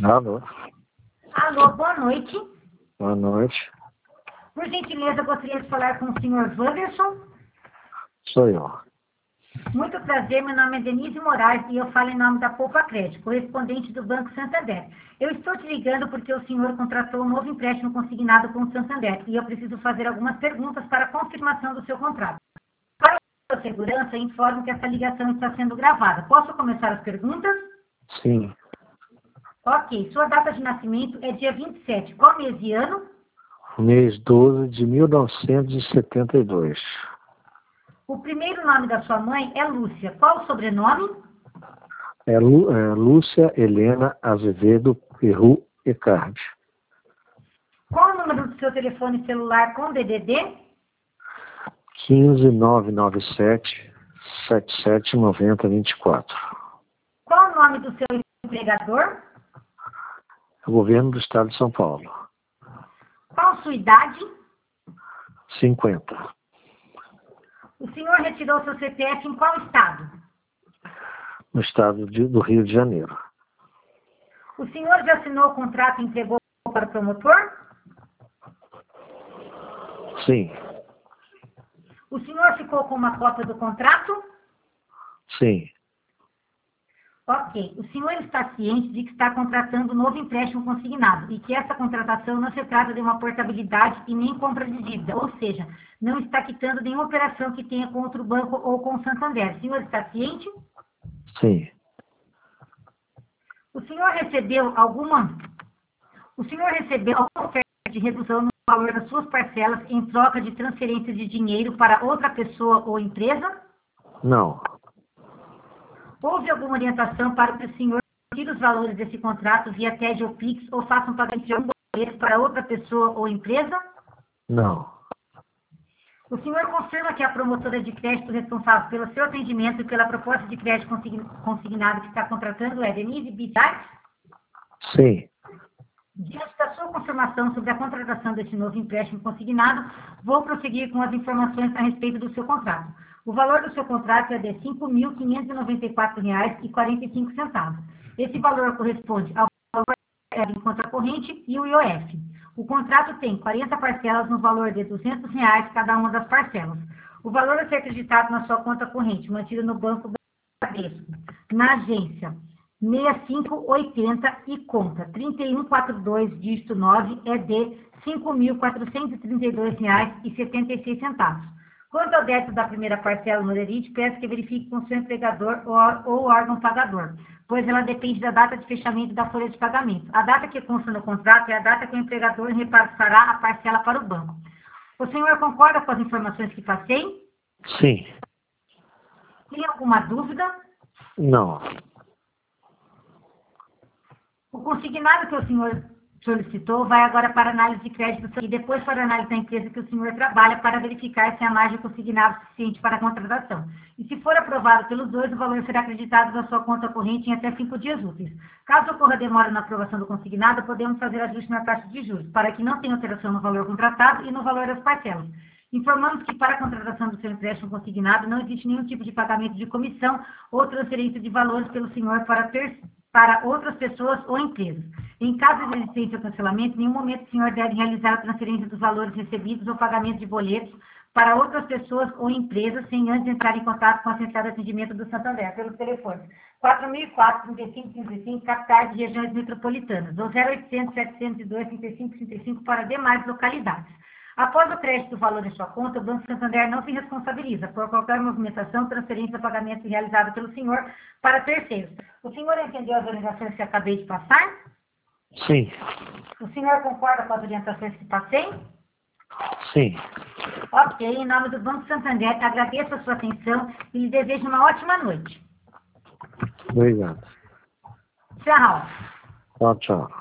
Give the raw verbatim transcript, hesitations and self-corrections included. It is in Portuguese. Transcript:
Alô. Alô, boa noite. Boa noite. Por gentileza, gostaria de falar com o senhor Wanderson. Sou eu. Muito prazer, meu nome é Denise Moraes e eu falo em nome da Poupa Crédito, correspondente do Banco Santander. Eu estou te ligando porque o senhor contratou um novo empréstimo consignado com o Santander e eu preciso fazer algumas perguntas para confirmação do seu contrato. Para a sua segurança, informo que essa ligação está sendo gravada. Posso começar as perguntas? Sim. Ok. Sua data de nascimento é dia vinte e sete. Qual mês e ano? Mês doze de mil novecentos e setenta e dois. O primeiro nome da sua mãe é Lúcia. Qual o sobrenome? É, Lu, é Lúcia Helena Azevedo Perru Ecard. Qual o número do seu telefone celular com D D D? quinze nove nove sete sete sete nove zero dois quatro. Qual o nome do seu empregador? O governo do estado de São Paulo. Qual a sua idade? cinquenta. O senhor retirou seu C P F em qual estado? No estado de, do Rio de Janeiro. O senhor já assinou o contrato e entregou para o promotor? Sim. O senhor ficou com uma cópia do contrato? Sim. Ok. O senhor está ciente de que está contratando um novo empréstimo consignado e que essa contratação não se trata de uma portabilidade e nem compra de dívida, ou seja, não está quitando nenhuma operação que tenha com outro banco ou com o Santander. O senhor está ciente? Sim. O senhor recebeu alguma... O senhor recebeu alguma oferta de redução no valor das suas parcelas em troca de transferência de dinheiro para outra pessoa ou empresa? Não. Houve alguma orientação para que o senhor tire os valores desse contrato via T E D ou Pix ou faça um pagamento de algum boleto para outra pessoa ou empresa? Não. O senhor confirma que a promotora de crédito responsável pelo seu atendimento e pela proposta de crédito consignado que está contratando é Denise Bittar? Sim. Diante da sua confirmação sobre a contratação desse novo empréstimo consignado, vou prosseguir com as informações a respeito do seu contrato. O valor do seu contrato é de cinco mil quinhentos e noventa e quatro reais e quarenta e cinco centavos. Esse valor corresponde ao valor em conta corrente e o I O F. O contrato tem quarenta parcelas no valor de duzentos reais cada uma das parcelas. O valor a ser acreditado na sua conta corrente, mantido no Banco Bradesco, na agência seis cinco oito zero e conta trinta e um quarenta e dois, dígito nove, é de cinco mil quatrocentos e trinta e dois reais e setenta e seis centavos. Quanto ao débito da primeira parcela no Lerite, peço que verifique com seu empregador ou órgão pagador, pois ela depende da data de fechamento da folha de pagamento. A data que consta no contrato é a data que o empregador repassará a parcela para o banco. O senhor concorda com as informações que passei? Sim. Tem alguma dúvida? Não. O consignado que o senhor solicitou vai agora para análise de crédito e depois para análise da empresa que o senhor trabalha para verificar se a margem consignada é suficiente para a contratação. E se for aprovado pelos dois, o valor será acreditado na sua conta corrente em até cinco dias úteis. Caso ocorra demora na aprovação do consignado, podemos fazer ajuste na taxa de juros, para que não tenha alteração no valor contratado e no valor das parcelas. Informamos que para a contratação do seu empréstimo consignado não existe nenhum tipo de pagamento de comissão ou transferência de valores pelo senhor para ter para outras pessoas ou empresas. Em caso de existência ou cancelamento, em nenhum momento o senhor deve realizar a transferência dos valores recebidos ou pagamento de boletos para outras pessoas ou empresas sem antes entrar em contato com a central de atendimento do Santander, pelos telefones quatro mil e quatro, trinta e cinco, trinta e cinco, capitais de regiões metropolitanas, ou zero oitocentos, setecentos e dois, trinta e cinco, trinta e cinco para demais localidades. Após o crédito do valor em sua conta, o Banco Santander não se responsabiliza por qualquer movimentação, transferência ou pagamento realizado pelo senhor para terceiros. O senhor entendeu as orientações que acabei de passar? Sim. O senhor concorda com as orientações que passei? Sim. Ok, em nome do Banco Santander, agradeço a sua atenção e lhe desejo uma ótima noite. Obrigado. Tchau. Tchau, tchau.